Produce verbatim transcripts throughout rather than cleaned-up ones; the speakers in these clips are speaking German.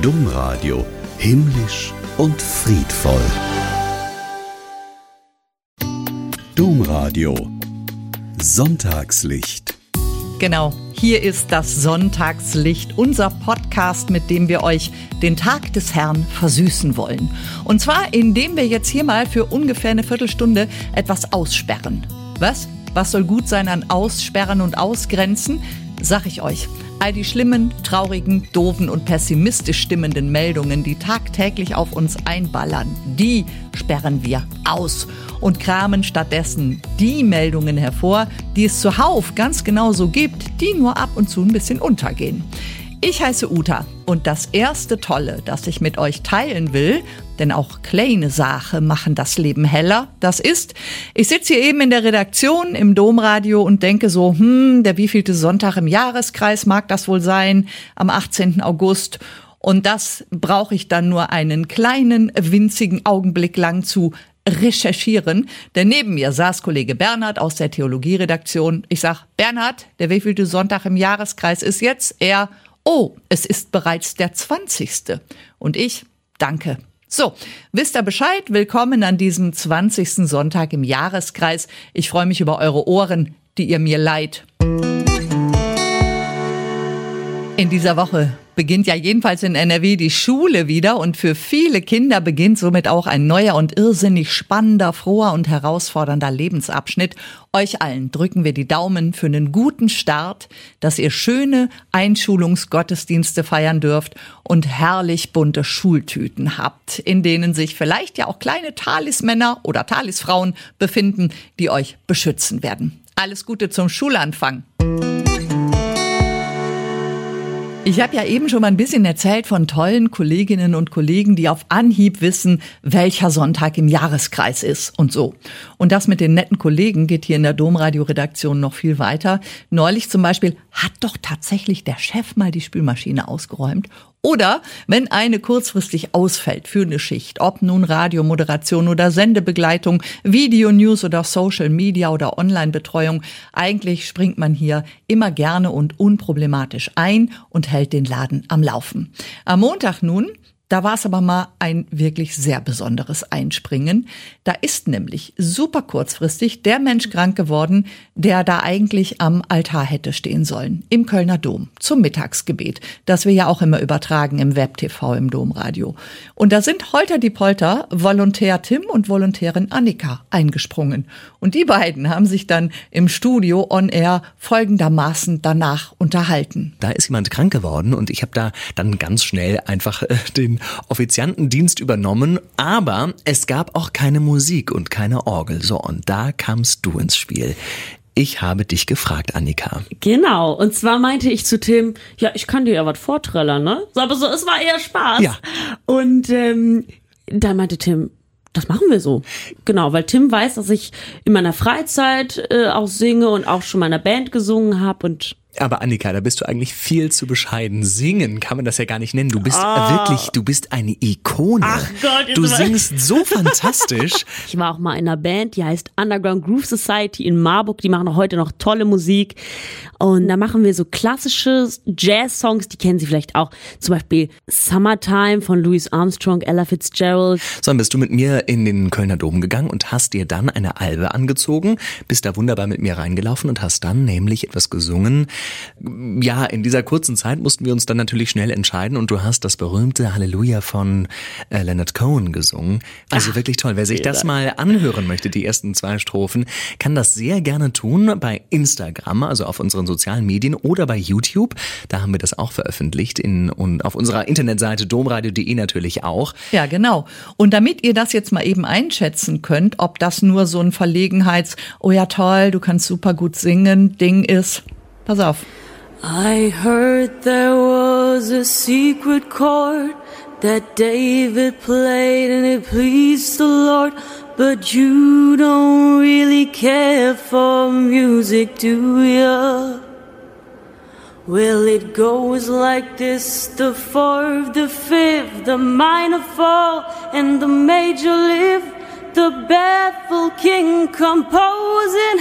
Domradio. Himmlisch und friedvoll. Domradio. Sonntagslicht. Genau, hier ist das Sonntagslicht, unser Podcast, mit dem wir euch den Tag des Herrn versüßen wollen. Und zwar, indem wir jetzt hier mal für ungefähr eine Viertelstunde etwas aussperren. Was? Was soll gut sein an Aussperren und Ausgrenzen? Sag ich euch. All die schlimmen, traurigen, doofen und pessimistisch stimmenden Meldungen, die tagtäglich auf uns einballern, die sperren wir aus und kramen stattdessen die Meldungen hervor, die es zuhauf ganz genau so gibt, die nur ab und zu ein bisschen untergehen. Ich heiße Uta und das erste Tolle, das ich mit euch teilen will, denn auch kleine Sachen machen das Leben heller, das ist, ich sitze hier eben in der Redaktion im Domradio und denke so, hm, der wievielte Sonntag im Jahreskreis mag das wohl sein, am achtzehnten August. Und das brauche ich dann nur einen kleinen, winzigen Augenblick lang zu recherchieren, denn neben mir saß Kollege Bernhard aus der Theologieredaktion. Ich sag, Bernhard, der wievielte Sonntag im Jahreskreis ist jetzt? Er, oh, es ist bereits der zwanzigste. Und ich, danke. So, wisst ihr Bescheid? Willkommen an diesem zwanzigsten Sonntag im Jahreskreis. Ich freue mich über eure Ohren, die ihr mir leiht. In dieser Woche beginnt ja jedenfalls in N R W die Schule wieder und für viele Kinder beginnt somit auch ein neuer und irrsinnig spannender, froher und herausfordernder Lebensabschnitt. Euch allen drücken wir die Daumen für einen guten Start, dass ihr schöne Einschulungsgottesdienste feiern dürft und herrlich bunte Schultüten habt, in denen sich vielleicht ja auch kleine Talismänner oder Talisfrauen befinden, die euch beschützen werden. Alles Gute zum Schulanfang. Ich habe ja eben schon mal ein bisschen erzählt von tollen Kolleginnen und Kollegen, die auf Anhieb wissen, welcher Sonntag im Jahreskreis ist und so. Und das mit den netten Kollegen geht hier in der Domradio-Redaktion noch viel weiter. Neulich zum Beispiel hat doch tatsächlich der Chef mal die Spülmaschine ausgeräumt. Oder wenn eine kurzfristig ausfällt für eine Schicht, ob nun Radiomoderation oder Sendebegleitung, Videonews oder Social Media oder Online-Betreuung, eigentlich springt man hier immer gerne und unproblematisch ein und hält den Laden am Laufen. Am Montag nun, da war es aber mal ein wirklich sehr besonderes Einspringen. Da ist nämlich super kurzfristig der Mensch krank geworden, der da eigentlich am Altar hätte stehen sollen, im Kölner Dom, zum Mittagsgebet, das wir ja auch immer übertragen im Web-T V, im Domradio. Und da sind holter die Polter Volontär Tim und Volontärin Annika eingesprungen. Und die beiden haben sich dann im Studio on air folgendermaßen danach unterhalten. Da ist jemand krank geworden und ich habe da dann ganz schnell einfach äh, den Offiziantendienst übernommen, aber es gab auch keine Musik und keine Orgel. So, und da kamst du ins Spiel. Ich habe dich gefragt, Annika. Genau, und zwar meinte ich zu Tim, ja, ich kann dir ja was vorträllern, ne? Aber so, es war eher Spaß. Ja. Und ähm, dann meinte Tim, das machen wir so. Genau, weil Tim weiß, dass ich in meiner Freizeit äh, auch singe und auch schon mal in einer Band gesungen habe und Aber Annika, da bist du eigentlich viel zu bescheiden. Singen kann man das ja gar nicht nennen. Du bist oh. wirklich, du bist eine Ikone. Ach Gott, jetzt du aber singst so fantastisch. Ich war auch mal in einer Band, die heißt Underground Groove Society in Marburg. Die machen auch heute noch tolle Musik. Und da machen wir so klassische Jazz-Songs, die kennen Sie vielleicht auch. Zum Beispiel Summertime von Louis Armstrong, Ella Fitzgerald. So, dann bist du mit mir in den Kölner Dom gegangen und hast dir dann eine Albe angezogen, bist da wunderbar mit mir reingelaufen und hast dann nämlich etwas gesungen. Ja, in dieser kurzen Zeit mussten wir uns dann natürlich schnell entscheiden und du hast das berühmte Halleluja von äh, Leonard Cohen gesungen. Also Ach, wirklich toll. Wer sich das mal anhören möchte, die ersten zwei Strophen, kann das sehr gerne tun bei Instagram, also auf unseren sozialen Medien oder bei YouTube. Da haben wir das auch veröffentlicht in, und auf unserer Internetseite domradio punkt de natürlich auch. Ja, genau. Und damit ihr das jetzt mal eben einschätzen könnt, ob das nur so ein Verlegenheits-, oh ja toll, du kannst super gut singen, Ding ist, pass auf. I heard there was a secret chord that David played and it pleased the Lord, but you don't really care for music, do ya? Well, it goes like this, the fourth, the fifth, the minor fall, and the major lift, the baffled king composing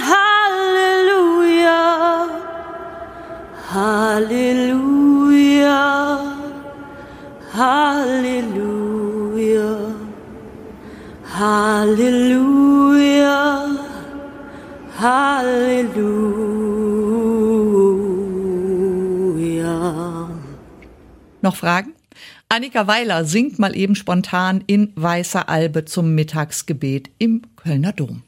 hallelujah, hallelujah, hallelujah. Halleluja, Halleluja. Noch Fragen? Annika Weiler singt mal eben spontan in Weißer Albe zum Mittagsgebet im Kölner Dom.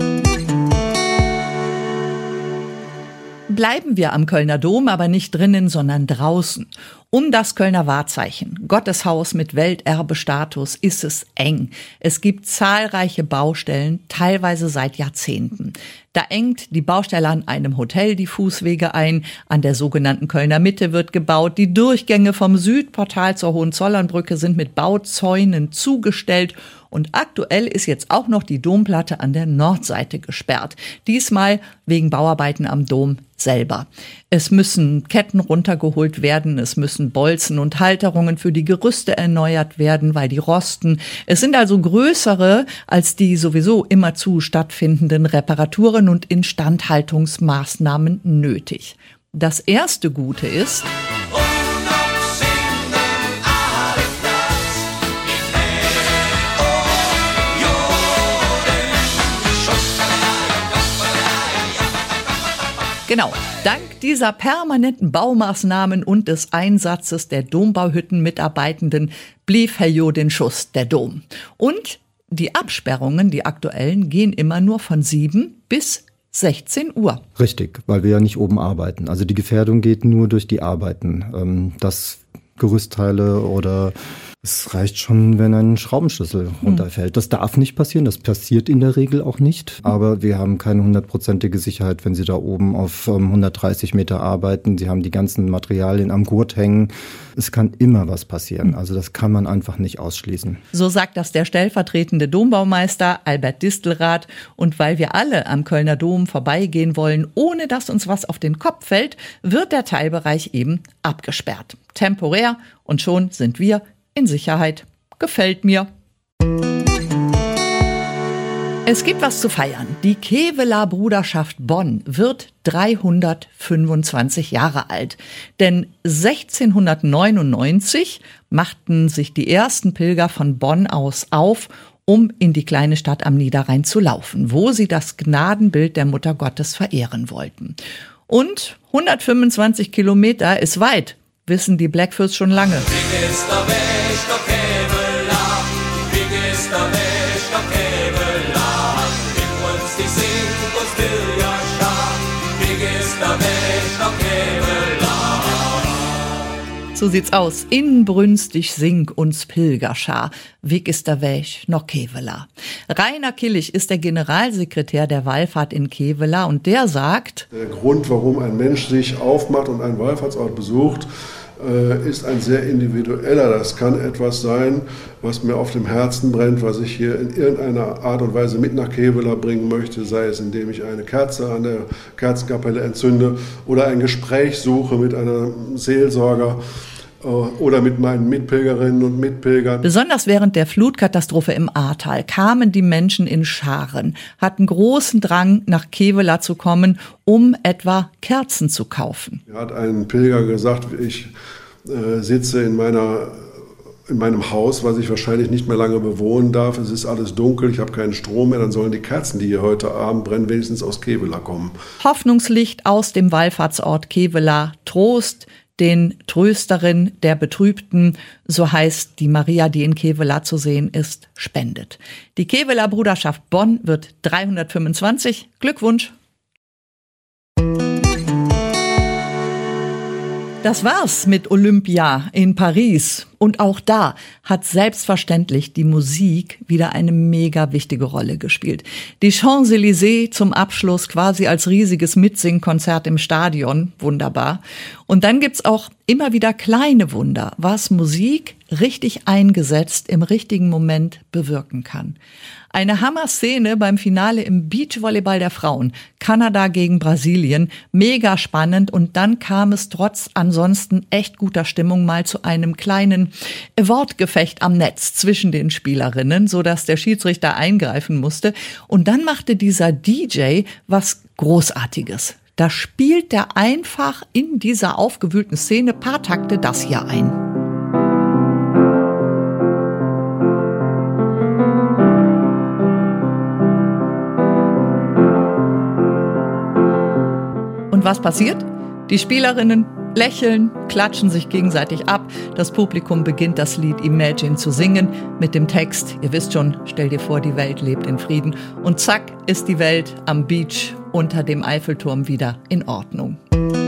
Bleiben wir am Kölner Dom, aber nicht drinnen, sondern draußen. Um das Kölner Wahrzeichen, Gotteshaus mit Welterbestatus, ist es eng. Es gibt zahlreiche Baustellen, teilweise seit Jahrzehnten. Da engt die Baustelle an einem Hotel die Fußwege ein, an der sogenannten Kölner Mitte wird gebaut, die Durchgänge vom Südportal zur Hohenzollernbrücke sind mit Bauzäunen zugestellt und aktuell ist jetzt auch noch die Domplatte an der Nordseite gesperrt. Diesmal wegen Bauarbeiten am Dom selber. Es müssen Ketten runtergeholt werden, es müssen Bolzen und Halterungen für die Gerüste erneuert werden, weil die rosten. Es sind also größere als die sowieso immerzu stattfindenden Reparaturen und Instandhaltungsmaßnahmen nötig. Das erste Gute ist: Genau, dank dieser permanenten Baumaßnahmen und des Einsatzes der Dombauhütten-Mitarbeitenden blieb Herr Jodin Schuss der Dom. Und die Absperrungen, die aktuellen, gehen immer nur von sieben bis sechzehn Uhr. Richtig, weil wir ja nicht oben arbeiten. Also die Gefährdung geht nur durch die Arbeiten. Ähm, dass Gerüstteile oder es reicht schon, wenn ein Schraubenschlüssel runterfällt. Das darf nicht passieren, das passiert in der Regel auch nicht. Aber wir haben keine hundertprozentige Sicherheit, wenn Sie da oben auf ähm, hundertdreißig Meter arbeiten. Sie haben die ganzen Materialien am Gurt hängen. Es kann immer was passieren. Also das kann man einfach nicht ausschließen. So sagt das der stellvertretende Dombaumeister Albert Distelrath. Und weil wir alle am Kölner Dom vorbeigehen wollen, ohne dass uns was auf den Kopf fällt, wird der Teilbereich eben abgesperrt. Temporär, und schon sind wir in Sicherheit. Gefällt mir. Es gibt was zu feiern. Die Keveler Bruderschaft Bonn wird dreihundertfünfundzwanzig Jahre alt. Denn sechzehnhundertneunundneunzig machten sich die ersten Pilger von Bonn aus auf, um in die kleine Stadt am Niederrhein zu laufen, wo sie das Gnadenbild der Mutter Gottes verehren wollten. Und hundertfünfundzwanzig Kilometer ist weit, wissen die Blackfoes schon lange. So sieht's aus. Inbrünstig sing uns Pilgerschar. Weg ist der Weg noch Kevela. Rainer Killig ist der Generalsekretär der Wallfahrt in Kevela und der sagt: Der Grund, warum ein Mensch sich aufmacht und einen Wallfahrtsort besucht, ist ein sehr individueller. Das kann etwas sein, was mir auf dem Herzen brennt, was ich hier in irgendeiner Art und Weise mit nach Kevela bringen möchte, sei es indem ich eine Kerze an der Kerzenkapelle entzünde oder ein Gespräch suche mit einem Seelsorger oder mit meinen Mitpilgerinnen und Mitpilgern. Besonders während der Flutkatastrophe im Ahrtal kamen die Menschen in Scharen, hatten großen Drang, nach Kevela zu kommen, um etwa Kerzen zu kaufen. Mir hat ein Pilger gesagt, ich äh, sitze in meiner in meinem Haus, was ich wahrscheinlich nicht mehr lange bewohnen darf. Es ist alles dunkel, ich habe keinen Strom mehr, dann sollen die Kerzen, die hier heute Abend brennen, wenigstens aus Kevela kommen. Hoffnungslicht aus dem Wallfahrtsort Kevela, Trost den Trösterin der Betrübten, so heißt die Maria, die in Kevela zu sehen ist, spendet. Die Keveler Bruderschaft Bonn wird dreihundertfünfundzwanzig. Glückwunsch! Das war's mit Olympia in Paris. Und auch da hat selbstverständlich die Musik wieder eine mega wichtige Rolle gespielt. Die Champs-Élysées zum Abschluss quasi als riesiges Mitsingkonzert im Stadion. Wunderbar. Und dann gibt's auch immer wieder kleine Wunder, was Musik richtig eingesetzt im richtigen Moment bewirken kann. Eine Hammer-Szene beim Finale im Beachvolleyball der Frauen. Kanada gegen Brasilien. Mega spannend. Und dann kam es trotz ansonsten echt guter Stimmung mal zu einem kleinen Wortgefecht am Netz zwischen den Spielerinnen, sodass der Schiedsrichter eingreifen musste. Und dann machte dieser D J was Großartiges. Da spielt der einfach in dieser aufgewühlten Szene paar Takte das hier ein. was passiert? Die Spielerinnen lächeln, klatschen sich gegenseitig ab. Das Publikum beginnt das Lied Imagine zu singen mit dem Text, ihr wisst schon, stell dir vor, die Welt lebt in Frieden. Und zack ist die Welt am Beach unter dem Eiffelturm wieder in Ordnung.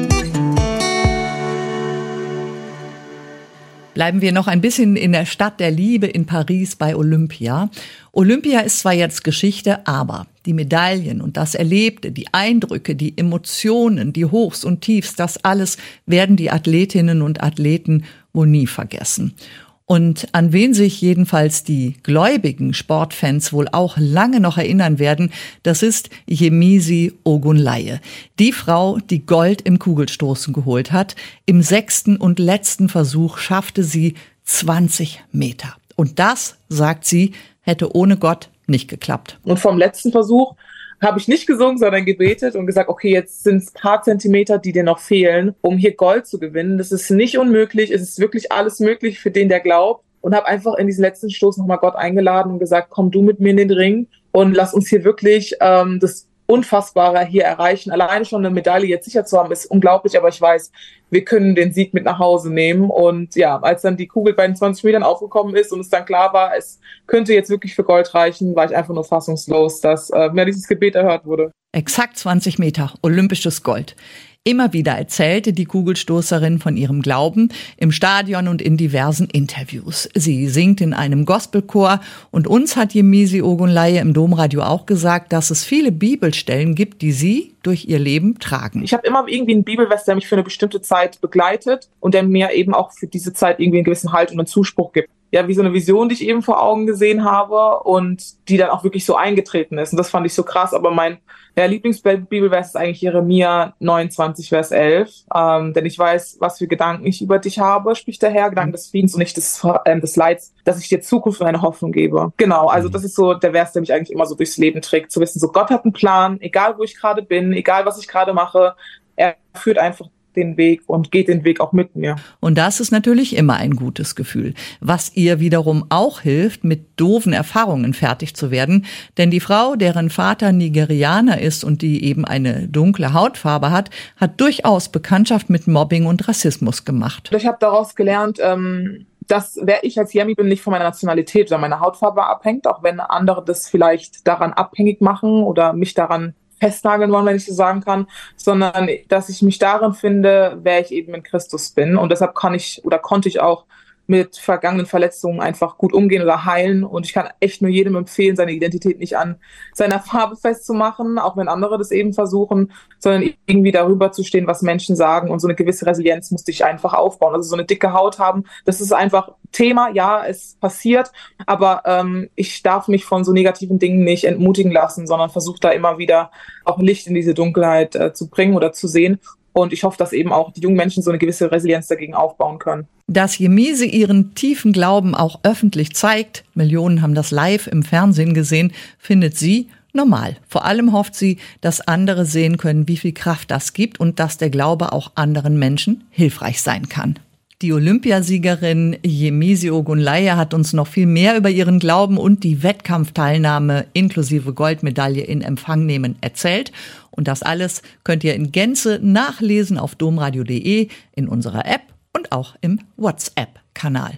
Bleiben wir noch ein bisschen in der Stadt der Liebe in Paris bei Olympia. Olympia ist zwar jetzt Geschichte, aber die Medaillen und das Erlebte, die Eindrücke, die Emotionen, die Hochs und Tiefs, das alles werden die Athletinnen und Athleten wohl nie vergessen. Und an wen sich jedenfalls die gläubigen Sportfans wohl auch lange noch erinnern werden, das ist Yemisi Ogunlaye. Die Frau, die Gold im Kugelstoßen geholt hat. Im sechsten und letzten Versuch schaffte sie zwanzig Meter. Und das, sagt sie, hätte ohne Gott nicht geklappt. Und vom letzten Versuch habe ich nicht gesungen, sondern gebetet und gesagt, okay, jetzt sind es ein paar Zentimeter, die dir noch fehlen, um hier Gold zu gewinnen. Das ist nicht unmöglich, es ist wirklich alles möglich für den, der glaubt. Und habe einfach in diesen letzten Stoß nochmal Gott eingeladen und gesagt, komm du mit mir in den Ring und lass uns hier wirklich ähm, das Unfassbare hier erreichen. Alleine schon eine Medaille jetzt sicher zu haben, ist unglaublich, aber ich weiß, wir können den Sieg mit nach Hause nehmen. Und ja, als dann die Kugel bei den zwanzig Metern aufgekommen ist und es dann klar war, es könnte jetzt wirklich für Gold reichen, war ich einfach nur fassungslos, dass äh, mir dieses Gebet erhört wurde. Exakt zwanzig Meter, olympisches Gold. Immer wieder erzählte die Kugelstoßerin von ihrem Glauben im Stadion und in diversen Interviews. Sie singt in einem Gospelchor und uns hat Yemisi Ogunlaye im Domradio auch gesagt, dass es viele Bibelstellen gibt, die sie durch ihr Leben tragen. Ich habe immer irgendwie einen Bibelvers, der mich für eine bestimmte Zeit begleitet und der mir eben auch für diese Zeit irgendwie einen gewissen Halt und einen Zuspruch gibt. Ja, wie so eine Vision, die ich eben vor Augen gesehen habe und die dann auch wirklich so eingetreten ist. Und das fand ich so krass. Aber mein ja, Lieblingsbibelvers ist eigentlich Jeremia neunundzwanzig, Vers elf. Ähm, denn ich weiß, was für Gedanken ich über dich habe, spricht der Herr, Gedanken des Friedens und nicht des, äh, des Leids, dass ich dir Zukunft und eine Hoffnung gebe. Genau, also das ist so der Vers, der mich eigentlich immer so durchs Leben trägt. Zu wissen, so Gott hat einen Plan, egal wo ich gerade bin, egal was ich gerade mache, er führt einfach den Weg und geht den Weg auch mit mir. Und das ist natürlich immer ein gutes Gefühl. Was ihr wiederum auch hilft, mit doofen Erfahrungen fertig zu werden. Denn die Frau, deren Vater Nigerianer ist und die eben eine dunkle Hautfarbe hat, hat durchaus Bekanntschaft mit Mobbing und Rassismus gemacht. Ich habe daraus gelernt, ähm, dass wer ich als Yemi bin, nicht von meiner Nationalität oder meiner Hautfarbe abhängt, auch wenn andere das vielleicht daran abhängig machen oder mich daran festnageln wollen, wenn ich so sagen kann, sondern dass ich mich darin finde, wer ich eben in Christus bin. Und deshalb kann ich oder konnte ich auch mit vergangenen Verletzungen einfach gut umgehen oder heilen. Und ich kann echt nur jedem empfehlen, seine Identität nicht an seiner Farbe festzumachen, auch wenn andere das eben versuchen, sondern irgendwie darüber zu stehen, was Menschen sagen. Und so eine gewisse Resilienz musste ich einfach aufbauen. Also so eine dicke Haut haben, das ist einfach Thema. Ja, es passiert, aber ähm, ich darf mich von so negativen Dingen nicht entmutigen lassen, sondern versuche da immer wieder auch Licht in diese Dunkelheit äh, zu bringen oder zu sehen. Und ich hoffe, dass eben auch die jungen Menschen so eine gewisse Resilienz dagegen aufbauen können. Dass Yemisi ihren tiefen Glauben auch öffentlich zeigt, Millionen haben das live im Fernsehen gesehen, findet sie normal. Vor allem hofft sie, dass andere sehen können, wie viel Kraft das gibt und dass der Glaube auch anderen Menschen hilfreich sein kann. Die Olympiasiegerin Yemisi Ogunlaye hat uns noch viel mehr über ihren Glauben und die Wettkampfteilnahme inklusive Goldmedaille in Empfang nehmen erzählt. Und das alles könnt ihr in Gänze nachlesen auf domradio punkt de, in unserer App und auch im WhatsApp-Kanal.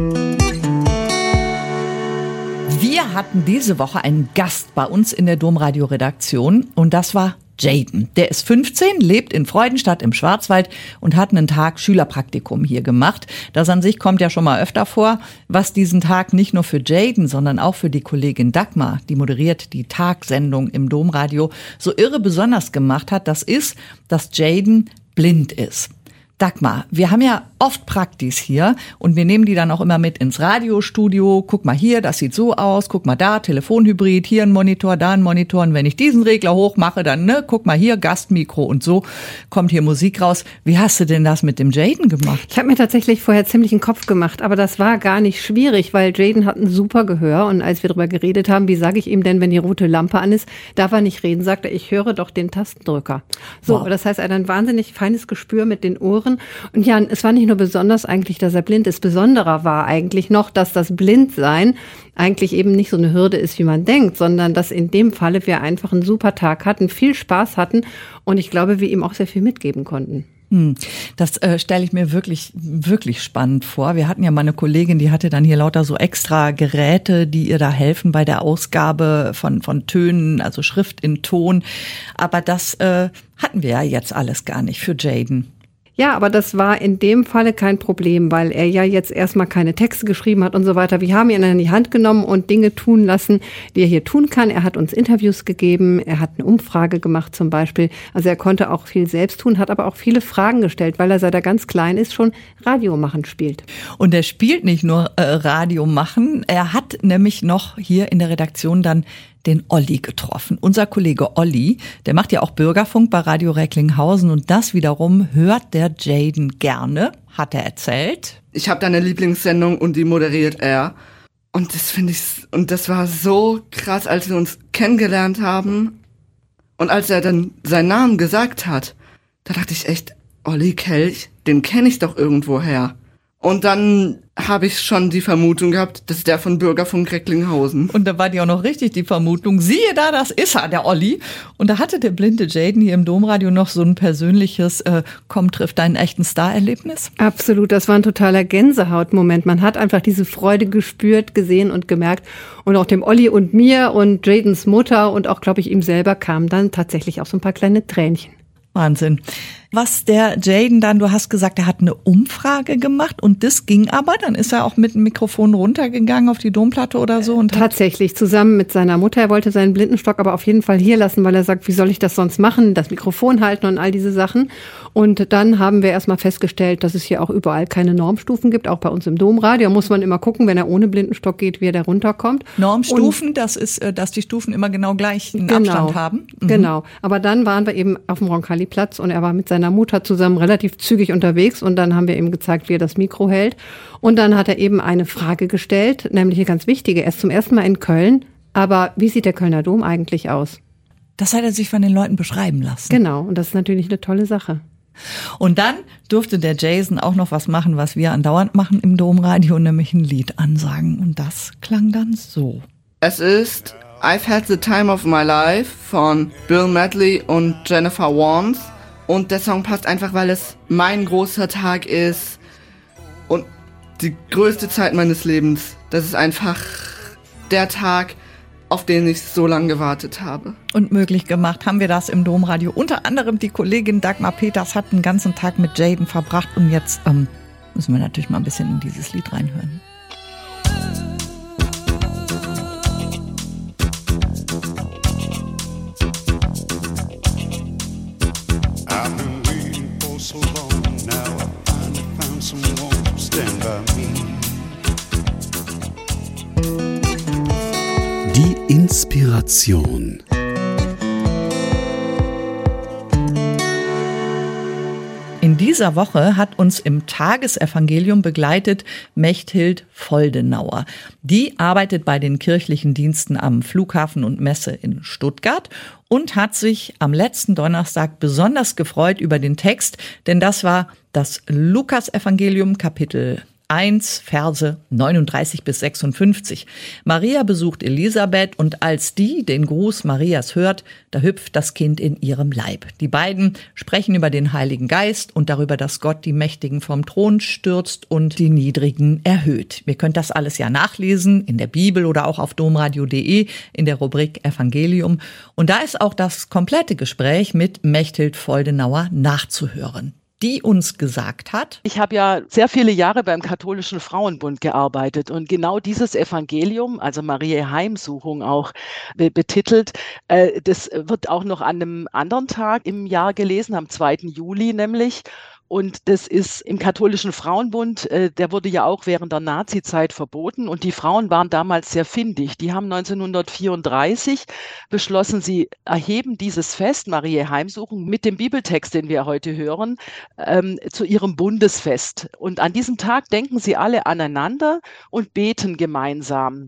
Wir hatten diese Woche einen Gast bei uns in der Domradio-Redaktion und das war Jaden. Der ist fünfzehn, lebt in Freudenstadt im Schwarzwald und hat einen Tag Schülerpraktikum hier gemacht. Das an sich kommt ja schon mal öfter vor. Was diesen Tag nicht nur für Jaden, sondern auch für die Kollegin Dagmar, die moderiert die Tagsendung im Domradio, so irre besonders gemacht hat, das ist, dass Jaden blind ist. Dagmar, wir haben ja oft Praktis hier und wir nehmen die dann auch immer mit ins Radiostudio. Guck mal hier, das sieht so aus. Guck mal da, Telefonhybrid, hier ein Monitor, da ein Monitor. Und wenn ich diesen Regler hoch mache, dann, ne, guck mal hier, Gastmikro und so kommt hier Musik raus. Wie hast du denn das mit dem Jaden gemacht? Ich habe mir tatsächlich vorher ziemlich einen Kopf gemacht, aber das war gar nicht schwierig, weil Jaden hat ein super Gehör. Und als wir darüber geredet haben, wie sage ich ihm denn, wenn die rote Lampe an ist, darf er nicht reden, sagt er, ich höre doch den Tastendrücker. So, wow. Das heißt, er hat ein wahnsinnig feines Gespür mit den Ohren. machen. Und ja, es war nicht nur besonders eigentlich, dass er blind ist. Besonderer war eigentlich noch, dass das Blindsein eigentlich eben nicht so eine Hürde ist, wie man denkt, sondern dass in dem Falle wir einfach einen super Tag hatten, viel Spaß hatten und ich glaube, wir ihm auch sehr viel mitgeben konnten. Das äh, stelle ich mir wirklich, wirklich spannend vor. Wir hatten ja mal eine Kollegin, die hatte dann hier lauter so extra Geräte, die ihr da helfen bei der Ausgabe von, von Tönen, also Schrift in Ton. Aber das äh, hatten wir ja jetzt alles gar nicht für Jayden. Ja, aber das war in dem Falle kein Problem, weil er ja jetzt erstmal keine Texte geschrieben hat und so weiter. Wir haben ihn in die Hand genommen und Dinge tun lassen, die er hier tun kann. Er hat uns Interviews gegeben, er hat eine Umfrage gemacht zum Beispiel. Also er konnte auch viel selbst tun, hat aber auch viele Fragen gestellt, weil er, seit er ganz klein ist, schon Radio machen spielt. Und er spielt nicht nur äh, Radio machen, er hat nämlich noch hier in der Redaktion dann den Olli getroffen. Unser Kollege Olli, der macht ja auch Bürgerfunk bei Radio Recklinghausen und das wiederum hört der Jayden gerne, hat er erzählt. Ich habe da eine Lieblingssendung und die moderiert er. Und das finde ich, und das war so krass, als wir uns kennengelernt haben und als er dann seinen Namen gesagt hat, da dachte ich echt, Olli Kelch, den kenne ich doch irgendwoher. Und dann habe ich schon die Vermutung gehabt, das ist der von Bürgerfunk Recklinghausen. Und da war die auch noch richtig, die Vermutung. Siehe da, das ist er, der Olli. Und da hatte der blinde Jayden hier im Domradio noch so ein persönliches äh, Komm, trifft deinen echten Star-Erlebnis. Absolut, das war ein totaler Gänsehautmoment. Man hat einfach diese Freude gespürt, gesehen und gemerkt. Und auch dem Olli und mir und Jaydens Mutter und auch, glaube ich, ihm selber kamen dann tatsächlich auch so ein paar kleine Tränchen. Wahnsinn. Was der Jayden dann, du hast gesagt, er hat eine Umfrage gemacht und das ging aber, dann ist er auch mit dem Mikrofon runtergegangen auf die Domplatte oder so. Und tatsächlich, zusammen mit seiner Mutter. Er wollte seinen Blindenstock aber auf jeden Fall hier lassen, weil er sagt, wie soll ich das sonst machen, das Mikrofon halten und all diese Sachen. Und dann haben wir erstmal festgestellt, dass es hier auch überall keine Normstufen gibt, auch bei uns im Domradio. Da muss man immer gucken, wenn er ohne Blindenstock geht, wie er da runterkommt. Normstufen, und das ist, dass die Stufen immer genau gleich einen genau, Abstand haben. Mhm. Genau, aber dann waren wir eben auf dem Roncalli-Platz und er war mit seiner Mutter zusammen relativ zügig unterwegs und dann haben wir ihm gezeigt, wie er das Mikro hält. Und dann hat er eben eine Frage gestellt, nämlich eine ganz wichtige. Er ist zum ersten Mal in Köln, aber wie sieht der Kölner Dom eigentlich aus? Das hat er sich von den Leuten beschreiben lassen. Genau, und das ist natürlich eine tolle Sache. Und dann durfte der Jason auch noch was machen, was wir andauernd machen im Domradio, nämlich ein Lied ansagen. Und das klang dann so. Es ist I've Had the Time of My Life von Bill Medley und Jennifer Warnes. Und der Song passt einfach, weil es mein großer Tag ist und die größte Zeit meines Lebens. Das ist einfach der Tag, auf den ich so lange gewartet habe. Und möglich gemacht haben wir das im Domradio. Unter anderem die Kollegin Dagmar Peters hat den ganzen Tag mit Jayden verbracht. Und jetzt ähm, müssen wir natürlich mal ein bisschen in dieses Lied reinhören. Die Inspiration. In dieser Woche hat uns im Tagesevangelium begleitet Mechthild Voldenauer. Die arbeitet bei den kirchlichen Diensten am Flughafen und Messe in Stuttgart und hat sich am letzten Donnerstag besonders gefreut über den Text, denn das war das Lukasevangelium Kapitel eins, Verse neununddreißig bis sechsundfünfzig. Maria besucht Elisabeth und als die den Gruß Marias hört, da hüpft das Kind in ihrem Leib. Die beiden sprechen über den Heiligen Geist und darüber, dass Gott die Mächtigen vom Thron stürzt und die Niedrigen erhöht. Ihr könnt das alles ja nachlesen in der Bibel oder auch auf domradio punkt de in der Rubrik Evangelium. Und da ist auch das komplette Gespräch mit Mechthild Voldenauer nachzuhören, die uns gesagt hat: Ich habe ja sehr viele Jahre beim Katholischen Frauenbund gearbeitet und genau dieses Evangelium, also Mariä Heimsuchung auch be- betitelt, äh, das wird auch noch an einem anderen Tag im Jahr gelesen, am zweiten Juli nämlich. Und das ist im Katholischen Frauenbund, äh, der wurde ja auch während der Nazizeit verboten und die Frauen waren damals sehr findig. Die haben neunzehnhundertvierunddreißig beschlossen, sie erheben dieses Fest, Mariä Heimsuchung, mit dem Bibeltext, den wir heute hören, ähm, zu ihrem Bundesfest. Und an diesem Tag denken sie alle aneinander und beten gemeinsam.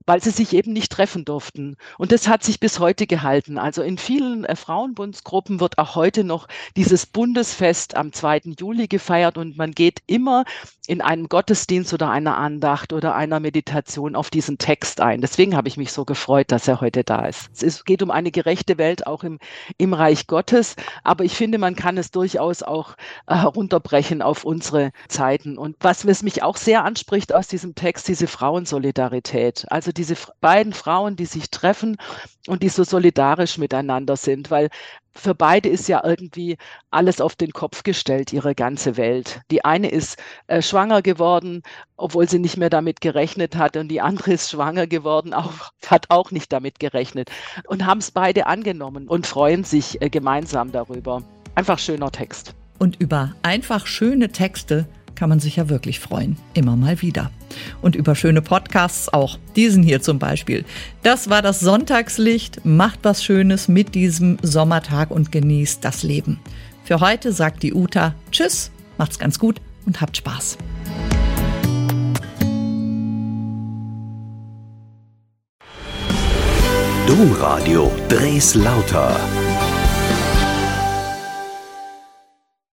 weil sie sich eben nicht treffen durften. Und das hat sich bis heute gehalten. Also in vielen äh, Frauenbundsgruppen wird auch heute noch dieses Bundesfest am zweiten Juli gefeiert und man geht immer in einem Gottesdienst oder einer Andacht oder einer Meditation auf diesen Text ein. Deswegen habe ich mich so gefreut, dass er heute da ist. Es ist, geht um eine gerechte Welt auch im, im Reich Gottes, aber ich finde, man kann es durchaus auch äh, herunterbrechen auf unsere Zeiten. Und was mich auch sehr anspricht aus diesem Text, diese Frauensolidarität. Also diese beiden Frauen, die sich treffen und die so solidarisch miteinander sind, weil für beide ist ja irgendwie alles auf den Kopf gestellt, ihre ganze Welt. Die eine ist äh, schwanger geworden, obwohl sie nicht mehr damit gerechnet hat, und die andere ist schwanger geworden, auch, hat auch nicht damit gerechnet, und haben es beide angenommen und freuen sich äh, gemeinsam darüber. Einfach schöner Text. Und über einfach schöne Texte kann man sich ja wirklich freuen. Immer mal wieder. Und über schöne Podcasts auch. Diesen hier zum Beispiel. Das war das Sonntagslicht. Macht was Schönes mit diesem Sommertag und genießt das Leben. Für heute sagt die Uta Tschüss, macht's ganz gut und habt Spaß. Domradio Dreslauter.